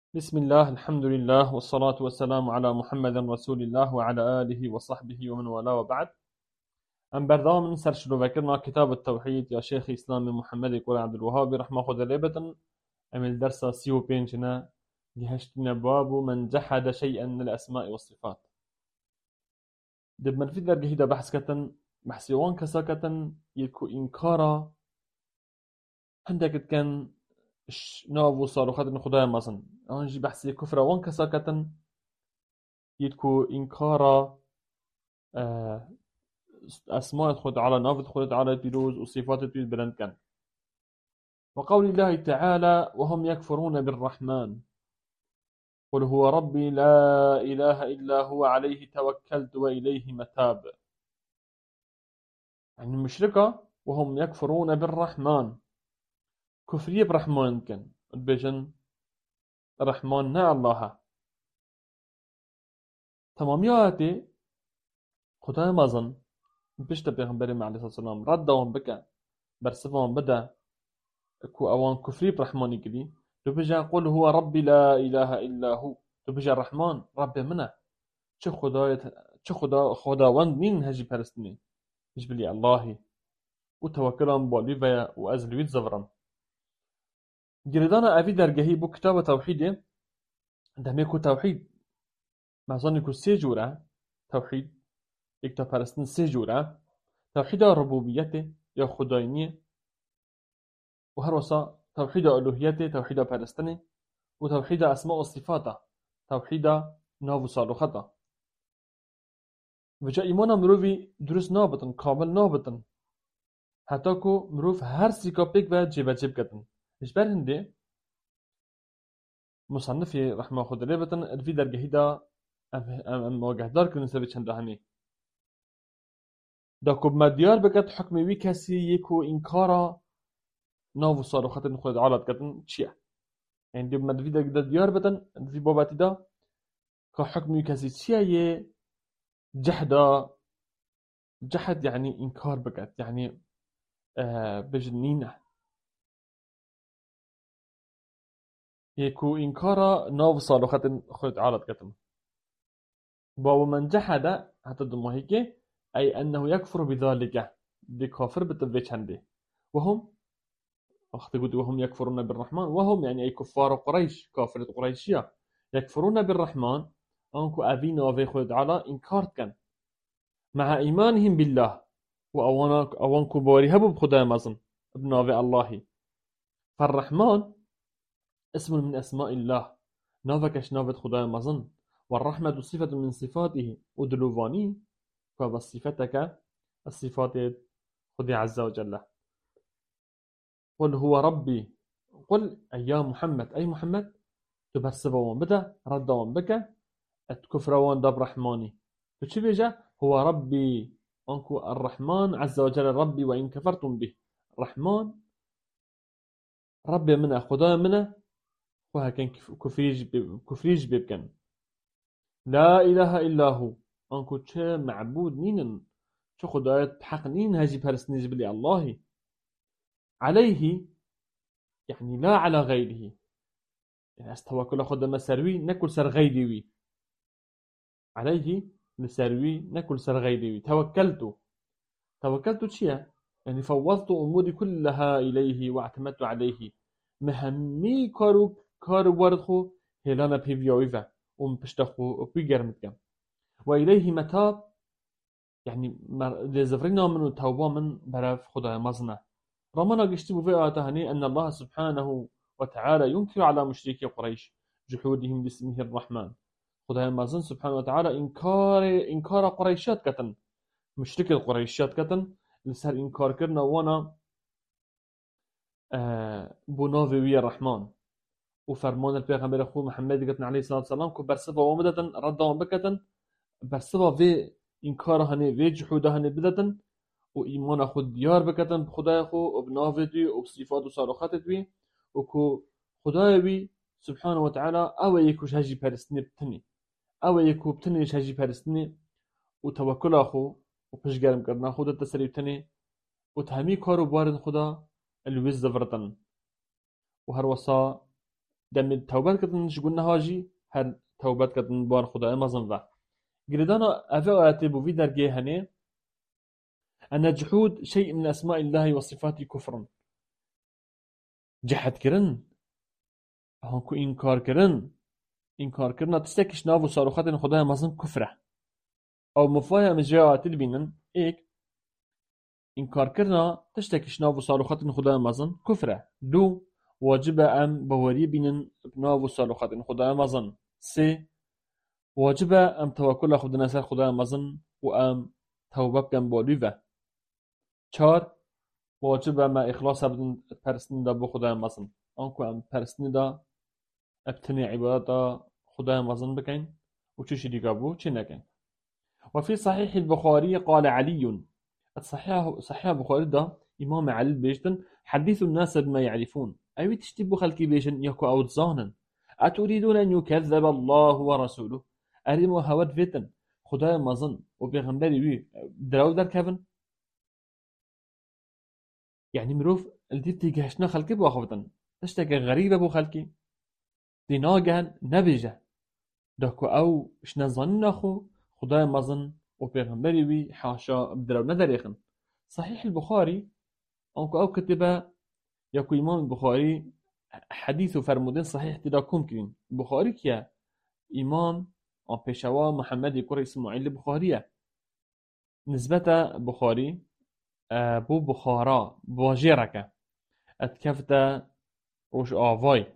بسم الله الحمد لله والصلاة والسلام على محمد رسول الله وعلى آله وصحبه ومن والاه وبعد. ام بردام من سر شروع وكرنا كتاب التوحيد يا شيخ إسلام محمد يقول عبد الوهاب رحمه خدا ليبتن. ام الدرس سيو بينجنا لهشتنا باب من جحد شيئا من الأسماء والصفات. دب من في درجة هيدا بحث كتن بحثيوان كساكتن يكو إنكارا عندك كان ناو صاروا خدن خدايا مصن أنجي بحثي كفر وان كساكتن يتكو إنكارا أسماء خد على نافذ خد على بيروز وصفات بيروز بلند كان. وقول الله تعالى وهم يكفرون بالرحمن قل هو ربي لا إله إلا هو عليه توكلت وإليه متاب. يعني المشركة وهم يكفرون بالرحمن كفرية برحمن كان بيجن الرحمن نا الله تمامياتي خدای مازن بيشتا پیغمبر عليه الصلاة والسلام ردهم بك برسفهم بدا كو اوان كفري برحماني كدي لو بيجا قل هو ربي لا اله الا هو لو بيجا الرحمن رب منه چه خداوند نين هجي پرستني مش بلي الله وتوكلهم بوليفيا وازلويت زفرم جردانا افي درجهي بو كتاب توحيد دميكو توحيد مازن كو سي جورا توحيد يكتا پرستن سي جورا توحيد ربوبيته يا خداينيه وهر وسا توحيد الوهيته توحيد پرستنه وتوحيد اسماء وصفاته توحيد ناو صالحته وجا ایمان مروفی درست نابتن کامل نابتن حتی کو مروف هر سیکاپیک و جیب جیب کتن اش بر هنده مصنفی رحمه خود لیبتن الفی درگهی دا ام واقع دار کنن سوی چند همی دا کب مدیار بکت حکمی وی کسی یکو انکارا ناو صالحات خود عالت کتن چیه يعني دي مدفي دا ديار بتن في باباتي دا كحكم كسي چیه جحد يعني إنكار بكت يعني بجنينة يكو إنكارا ناف صالحات خد عالد كتم باب من جحد حتى دمو هيك أي أنه يكفر بذلك دي كافر بتبيش عنده وهم أخت قلت وهم يكفرون بالرحمن وهم يعني أي كفار قريش كافرة قريشية يكفرون بالرحمن أنكو أبينا في خد على إنكار كان مع إيمانهم بالله وأوانكو بوري هبو بخدای مزن بناوي الله فالرحمن اسم من أسماء الله نافكش نافت خدای مزن والرحمة صفة من صفاته ودلوفاني فبصفتك الصفات خدي عز وجل قل هو ربي قل أي محمد أي محمد تبرسبوان بدا ردوان بك الكفروان دب رحماني فشي بيجا هو ربي أنكو الرحمن عز وجل ربي وإن كفرتم به الرحمن ربي منه خدا منه وها كان كفريج بيبكن لا إله إلا هو أنكو تشا معبود نين تشا خدايت حق نين هجي برسنيج بلي الله عليه يعني لا على غيره يعني استوى كل خدا ما سروي نكل سر غيري عليه لسروي نكل سر غيري توكلت شيء يعني فوضت أموري كلها إليه واعتمدت عليه مهمي كارو وردخو هلانا بيفيويفا بشتخو بيجرمت كم وإليه متاب يعني لزفرنا من توبا من برف خدا مزنا رمنا قشتبوا في آتهني أن الله سبحانه وتعالى ينكر على مشركي قريش جحودهم باسمه الرحمن خدا مزن سبحانه وتعالى إنكار قريشات كتن مشرك القريشات كتن لسر إنكار كرنا وانا بناوي ويا الرحمن وفرمان البيغمبر أخو محمد قتن عليه الصلاة والسلام كو برسفا ومدتن ردهم بكتن برسفا في إنكار هني في جحود هني بدتن وإيمان أخو ديار بكتن بخداي أخو وبناوي دي وبصفات وصاروخات دي وكو خداي بي سبحانه وتعالى أو يكوش هجي برسني بتني أو يكو بتني هجي برسني وتوكل أخو وبشجرم كرنا خدا تسريب تني وتهمي كارو بارن خدا الوز زفرتن وهر وصا دم توبت كتن شقولنا هاجي هر توبت كتن بوان خدا مزن ذا قردانا أفا آتبو في درجة هني أن جحود شيء من أسماء الله وصفاته كفر جحد كرن هنكو إنكار كرنا تستكش نافو صاروخات خدا مزن كفره أو مفاهم جاءت البينن إيك إنكار كرنا تشتكش نافو صاروخات خدا مزن كفره دو واجب أم بوري بينن بنافو صاروخات خدا مزن سي واجب أم توكل خدنا سر خدا مزن وأم توبه بكم بوليفه چار واجب ما إخلاص بدن پرستن دا بو خدا مزن آنكو أم پرستن دا ابتني عبادة خدا مزن بكين وچو ديگا بو چه نكين وفي صحيح البخاري قال علي صحيح البخاري دا إمام علي بيجتن حديث الناس بما يعرفون أي تشتبو خلقي بيجن يكو أو تزاهنا أتريدون أن يكذب الله ورسوله أريمو هود فيتن خدا مزن وبيغمبري بي دراو در كفن يعني مروف الديتي جهشنا خلقي بو أخوتن تشتكي غريبة بو خلقي دي ناگهن نبيجه داكو أو شنظن أخو خدای مزن و پیغمبری وی حاشا بدرو ندريخن صحيح البخاري أنكو أو كتبه يكو إمام البخاري حديث فرمودين صحيح تدا كمكين البخاري كيا إمام أو بيشوا محمد كوري إسماعيل البخارية نسبة بخاري بو بخارا بواجيرك اتكفت روش آفاي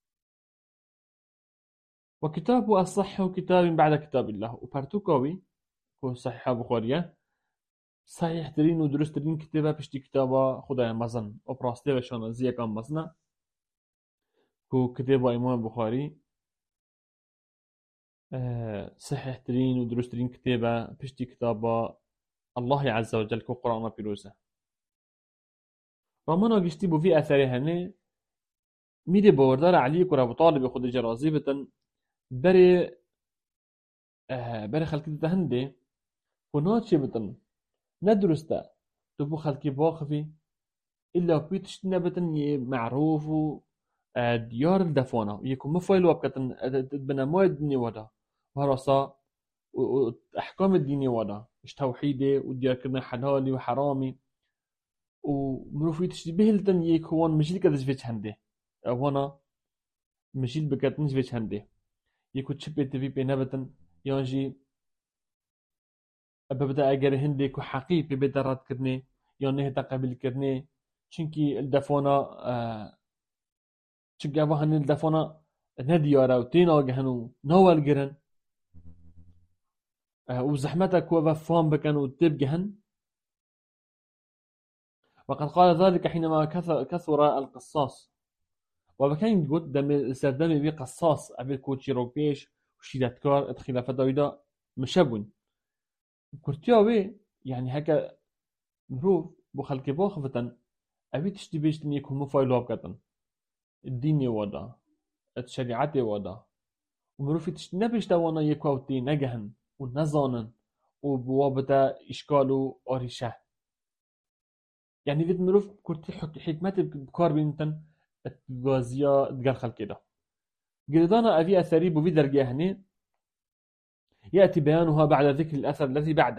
وكتابه الصح كتاب بعد كتاب الله وبرتوكاوي كو صحيح بخارية صحيح ترين ودرست ترين كتابه بشتي كتابه خدای مزن و براسته و شانازیه کام مزنه كو كتابه إمام بخاري صحيح ترين ودرست ترين كتابه بشتي كتابه الله عز وجل كو قرآن بيروزه رامانا قشتي بو في أثره هنه ميري باوردار علي كو رابو طالب خود جرازي بتن بري خلقي تهندي وناتشي بتن ندرسته تبو خلقي باخفي إلا بيتش نبتن معروف ديار الدفانة يكون مفايل وابكتن بنا ما الدنيا ودا وهرسا أحكام الدينية ودا إش توحيدي وديار كرنا حلالي وحرامي ومروفي تشبه لتن يكون مجيل كدش فيش هنده وانا مجيل بكتنش فيش هنده يكون تشبه تفي بينابتن يانجي ببدا اگر هندي كو حقيقي بدرات كرني يعني هتا قبل كرني چونكي الدفونا چونكي ابا هن الدفونا نديارا وتينا جهنو نوال جرن وزحمتك وفام بكن وتب جهن وقد قال ذلك حينما كثر القصاص وبكان يقول دم سردم بي قصاص ابي كوتشي روبيش وشيدتكار الخلافة دايدا مشابون كرتياوي يعني هكا مروف بو خلقي باخفتن أبي تشتي بيشتن يكون مفايلو بكتن الديني ودا الشريعتي ودا ومروفي تشتي نبيشتا وانا يكووتي نجهن ونزانن وبوابتا إشكالو أريشه يعني فيد مروف كرتي حكمت بكار بينتن التوازية دقال خلقي دا قردانا أبي أثري بو في درجة هني يأتي بيانها بعد ذكر الأثر الذي بعده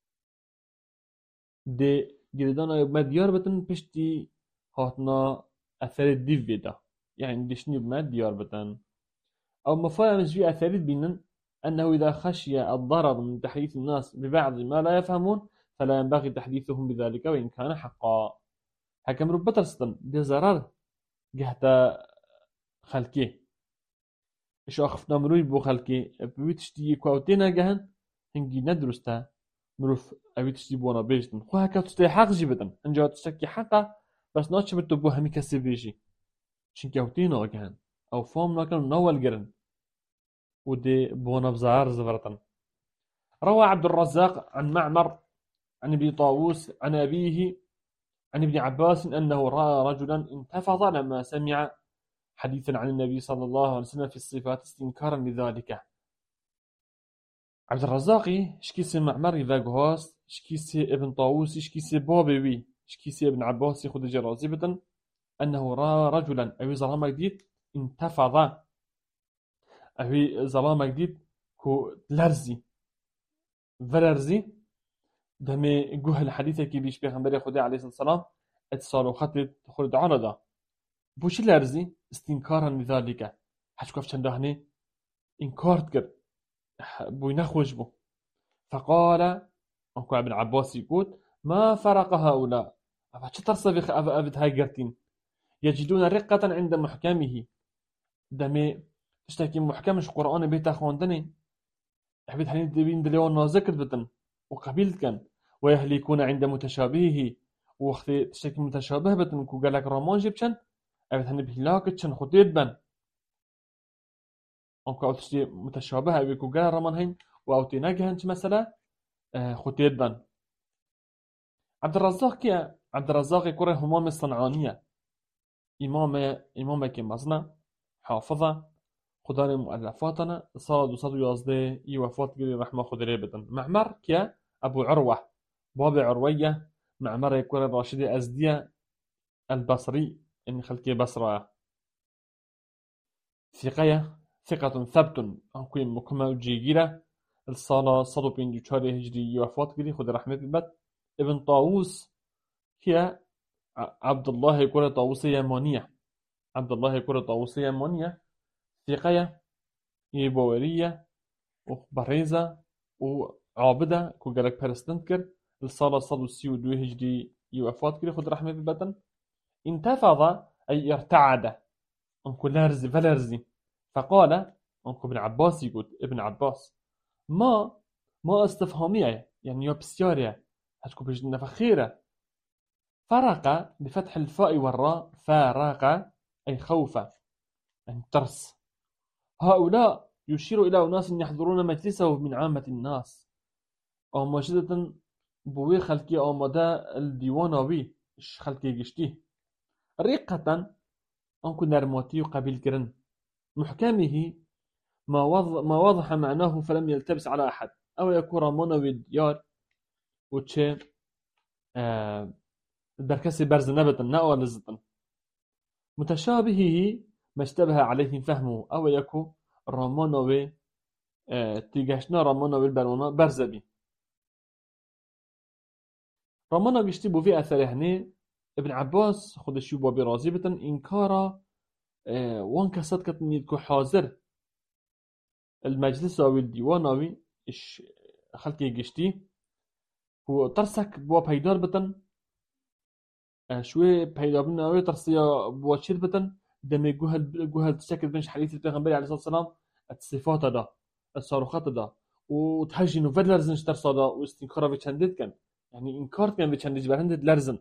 دي قردانا مديار بتن بشتي هاتنا أثر الديف بيدا يعني ديشني بمد ديار بتن أو مفاهم في أثر بينن أنه إذا خشي الضرر من تحديث الناس ببعض ما لا يفهمون فلا ينبغي تحديثهم بذلك وإن كان حقا حكم رب ترستن دي ضرر جهة خلقي إيش أخفنا مروي بو خلقي بيتشتي كواتينا جهن هنجي ندرسته مروف أبي تشتي بونا بيجتن خو هكا تشتي حق جبتن انجا تشتكي حقا بس ناتش بتبو همي كسي بيجي شن كواتينا جهن أو فهم ناكن نوال جرن ودي بونا بزار زبرتن روى عبد الرزاق عن معمر عن ابن طاووس عن أبيه عن ابن عباس أنه رأى رجلا انتفض لما سمع حديثا عن النبي صلى الله عليه وسلم في الصفات استنكارا لذلك عبد الرزاقي شكيسي معمر إذا قهاست شكيسي ابن طاووس شكيسي بابي شكيسي ابن عباس خد جرازبة أنه رأى رجلا أو زرما جديد انتفض أهي ظلام جديد كو لرزي فلرزي دمي جوه الحديثة كي بيش بيغمبري خدي عليه الصلاة والسلام اتصالوا خطت خلد عرضة بوش لرزي استنكارا لذلك حشكو في هني إنكار تكر بو ينخوش بو فقال أنكو ابن عباس يقول ما فرق هؤلاء أفا صفيخ أبد هاي قرتين يجدون رقة عند محكمه دمي تشتكي محكمش قرآن بيتا خواندني أحبت هني دبين دليون نازكت بتن وقبيلت كان ويهلكون عند متشابهه وقت تشتكي متشابه بتن كو قالك رامان جيبشن أحبت هني بهلاكتشن خطيت بن أنكو أو تشتي متشابه أبي كو قال رامان هين وأو تناقهنش مثلا خطيت بن عبد الرزاق كيا عبد الرزاق يقول همام الصنعانية إمام كي مزنا حافظة خدار مؤلفاتنا صاد وصاد يازده وفات قلي رحمة خدري بدن معمر كيا أبو عروة باب عروية معمر يقول الراشدي أزدية البصري إن خلقي بصرة ثقة ثبت أنكوي مكمل جيجيرة الصالة صدو بين جوشاري هجري وفات قلي خد رحمة البت ابن طاووس كيا عبد الله يقول طاووسية يمانية عبد الله يقول طاووسية يمانية ثقة يبوارية وبريزة وعابدة كو جالك برستنكر الصالة صدو سيو دو هجري يوفات كري خد رحمة البتن انتفض أي ارتعد أنكو لارزي فلارزي فقال أنكو ابن عباس يقول ابن عباس ما استفهامية يعني يو بسيارية هتكو بجدنا فخيرة فرق بفتح الفاء والراء فارق أي خوفا يعني ترس هؤلاء يشير إلى أناس يحضرون مجلسه من عامة الناس أو مجددا بوي خلقي أو مدى الديوانوي إش خلقي جشتيه رقة أنكو نرموتي قبيل كرن محكمه ما وضح معناه فلم يلتبس على أحد أو يكون رامونوي ديار وتشي البركسي برز نبتا نأوى لزتا متشابهه ما اشتبه عليه فهمه أو يكون رامونوي تيجاشنا رامونوي البرونا برزبي رامانا قشتي بو في أثر هني ابن عباس خود الشيوب وبرازي بتن إنكارا وان كسات كتن يدكو حاضر المجلس أو الديوان أو إش خلقي قشتي هو ترسك بوا بيدار بتن شوي بيدار بنا أو ترسيا بوا شير بتن دمي جوهل تشكل بنش حديث البيغمبري عليه الصلاة والسلام الصفات دا الصاروخات دا وتهجي نو فدلرزنش ترسا دا واستنكارا بيشندد كان يعني إنكار كان بيشندج برهندد لرزن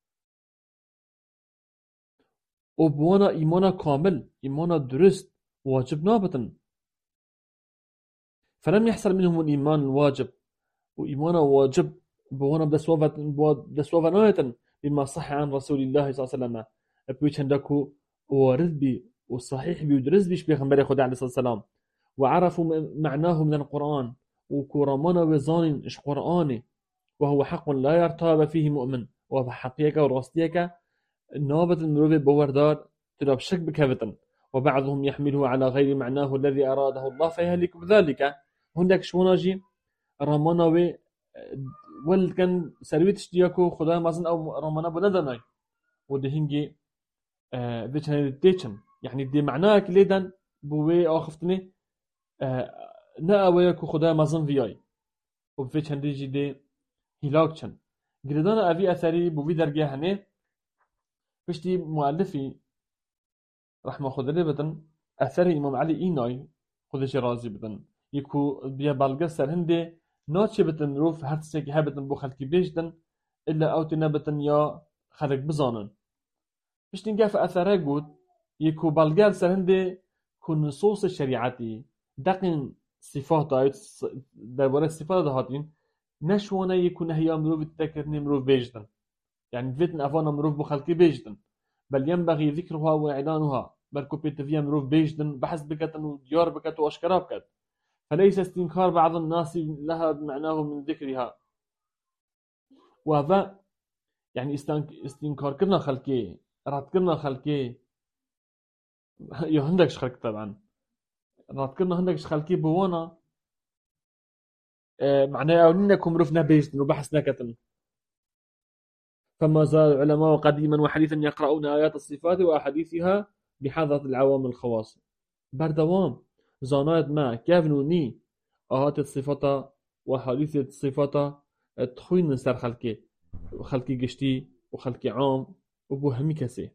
و بوانا إيمانا كامل إيمانا درست واجب نابتن فلم يحصل منهم الإيمان الواجب وإيمانا واجب بوانا بدسوافا نايتن بما صح عن رسول الله صلى الله عليه وسلم بيش عندكو وارد بي والصحيح بي ودرس بيش بيغمبري خدا عليه الصلاة والسلام وعرفوا معناه من القرآن وكرمانا وزان إش قرآني وهو حق لا يرتاب فيه مؤمن وهو حقيقة وراستيك نابت المروفي بوردار تلاب شك بكفتن وبعضهم يحمله على غير معناه الذي أراده الله فيهلك بذلك هندك شوناجي رامانوي ولكن سرويتش دياكو خدا مازن أو رامان بندناي ودهنجي ديشن ديشن يعني دي معناك ليدن بوي آخفتني نأويكو خدا مازن فياي وبفيتشن ديجي دي هلاكشن قردان أبي أثري بوي درجة هني بشتي مؤلفي رحمه خدري بدن أثر إمام علي إيناي خدش رازي بدن يكو بيا بالغا سر هندي ناتش بدن روف هر تسكي هبتن بو خلقي بيجدن إلا أوتنا بدن يا خلق بزانن بشتي نقاف أثره قد يكو بالغا سر هندي كو نصوص الشريعتي دقن صفات درباره الصفات هاتين نشوانا يكو نهيا مروف التكرني مروف بيجدن يعني فيتن أفانا مروف بو خلقي بيجدن بل ينبغي ذكرها وإعلانها بل كوبيت فيها مروف بيجدن بحث بكتن وديار بكت وأشكرا بكت فليس استنكار بعض الناس لها بمعناه من ذكرها وهذا يعني استنكار كرنا خلقي رد كرنا خلقي يا هندكش خلق طبعا راتكنا هندكش خلقي بوانا معناه أنكم رفنا بيجتن وبحثنا كتن. فما زال العلماء قديما وحديثا يقرؤون آيات الصفات وأحاديثها بحذر العوام الخواص. بردوام زانات ما كافنوني آيات الصفات وحديث الصفات تخوين سر خلقي قشتي وخلقي عام وبوهمي كسي.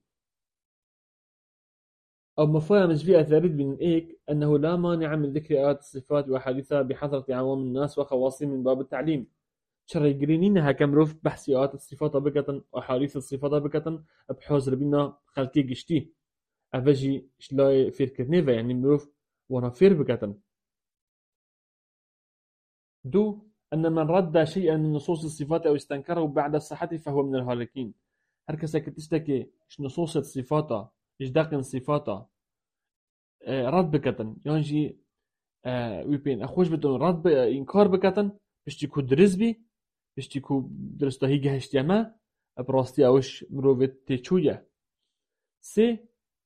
أو مفاهيم فيها ثابت من إيك أنه لا مانع من ذكر آيات الصفات وحديثها بحضرة عوام الناس وخواصهم من باب التعليم. شرعي جرينينها كمروف بحث آيات الصفات بكتن وحديث الصفات بكتن بحوز ربنا خلقي قشتي أفجي شلاي فير كرنيفا يعني مروف وانا فير بكتن. دو أن من رد شيئا من نصوص الصفات أو استنكره بعد صحته فهو من الهالكين. هركسا كتشتكي نصوص الصفات إجداق صفات رد بكتن يانجي ويبين أخوش بدون رد إنكار بكتن بشتكو درزبي بشتكو درسته هيجي هشتيما براستي أوش مروفت تيچوية. سي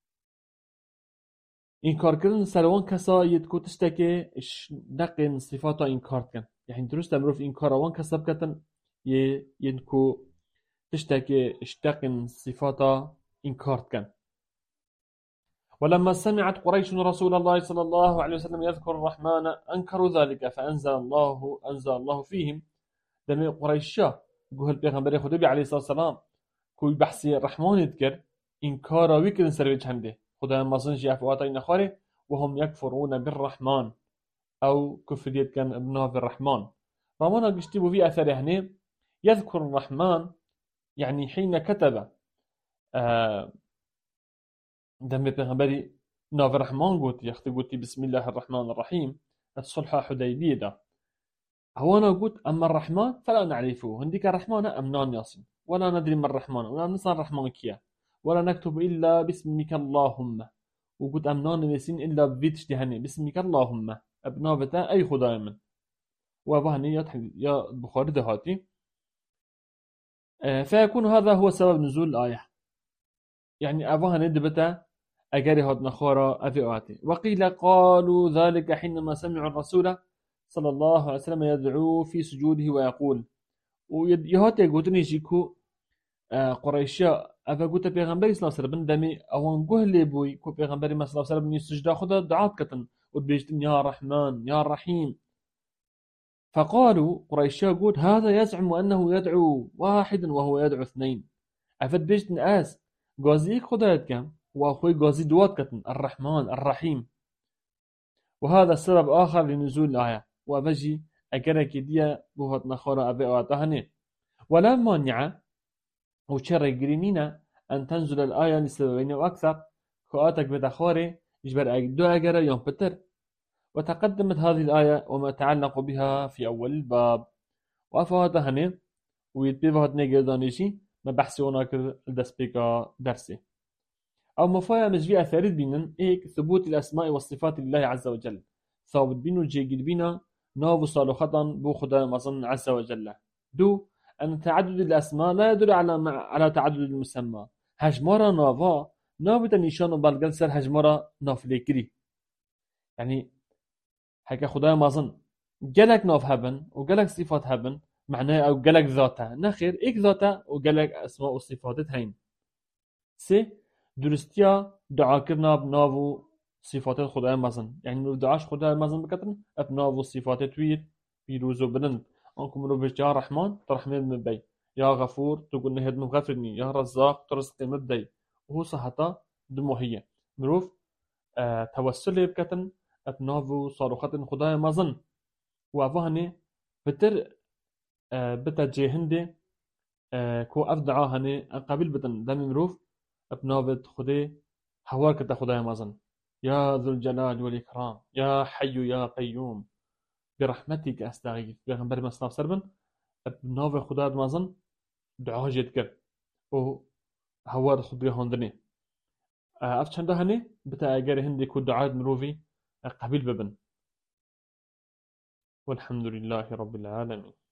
إنكار كردن سروان كسا يدكو تشتكي إش دقن صفاتا إنكار كن يعني درست مروف إنكار وان كسا بكتن يدكو تشتكي إش دقن صفاتا إنكار كن. ولما سمعت قريش رسول الله صلى الله عليه وسلم يذكر الرحمن أنكروا ذلك أنزل الله فيهم دمي قريشا قول البيغمبر خدبي عليه الصلاة والسلام كوي بحثي الرحمن يذكر إنكارا ويكن سرويج هنده خدا ما صنش يفواتي نخاري وهم يكفرون بالرحمن أو كفريت كان ابنه بالرحمن. رمانا قشتبوا في أثر هنا يذكر الرحمن يعني حين كتب دم بيغمبري ناف الرحمن قلت يختي قلت بسم الله الرحمن الرحيم الصلح حديبية ده هو أنا قلت أما الرحمن فلا نعرفه هنديك الرحمن أمنان ياسين ولا ندري ما الرحمن ولا نسأل الرحمن كيا ولا نكتب إلا باسمك اللهم وقلت أمنان ياسين إلا بفيتش دهني باسمك اللهم أبنا بتا أي خدايا من وبهني يا بخاري دهاتي فيكون هذا هو سبب نزول الآية يعني أبوها ندبتا أجري هاد نخورا أفئاتي. وقيل قالوا ذلك حينما سمعوا الرسول صلى الله عليه وسلم يدعو في سجوده ويقول ويهاتي قوتني جيكو قريشا أفا قوتا بيغمبري صلى الله عليه وسلم دمي أوان قهلي بوي كو بيغمبري صلى الله عليه وسلم يسجد خدا دعات كتن وبيجتن يا رحمن يا رحيم. فقالوا قريشا قوت هذا يزعم أنه يدعو واحد وهو يدعو اثنين أفد بيجتن آس قازيك خدايت كم وأخوي قازي دوات كتن الرحمن الرحيم. وهذا سبب آخر لنزول الآية وبجي أكرك ديا بوهت نخورا أبي أواتهني. ولا مانع وشر جرينينا أن تنزل الآية لسببين وأكثر كؤاتك بدخوري يجبر دو أجر يوم بتر. وتقدمت هذه الآية وما تعلق بها في أول الباب وأفواتهني ويتبيبهت نيجردانيشي ما بحثي هناك الدسبيكا درسي. أو مفايا مجبئة ثالث بينن إيك ثبوت الأسماء والصفات لله عز وجل ثابت بينو جيجل بينا ناف صالحة بو خدا مظن عز وجل. دو أن تعدد الأسماء لا يدل على تعدد المسمى هجمارا نافا نابتا نشان بالقل سر هجمارا نافليكري يعني هكا خدا مظن جلك ناف هبن وجلك صفات هبن معناه أو جلك ذاته نخير إيك ذاته وجلك أسماء وصفات هين. سي درستيا دعا كرنا بناو صفات خدای مزن يعني مرو دعاش خدای مزن بكتن بناو صفات توير بيروزو بلند انكم مرو بيش يا رحمن ترحمين من بي يا غفور تقول نهد من غفرني يا رزاق ترزقي مدي وهو صحتا دموهية مروف توسلي بكتن بناو صاروخات خدای مزن وافهني بتر بتا جيهندي كو افدعا هني قبيل بتن دم مروف بنابت خدي هواك تا خداي مازن يا ذو الجلال والإكرام يا حي يا قيوم برحمتك أستغيث بيغمبر مصنف سربن بناف خدا مازن دعاه جد كر و هوار خدي هندني أفشان ده هني بتا أجر هندي كود دعاء مروفي قبيل ببن والحمد لله رب العالمين.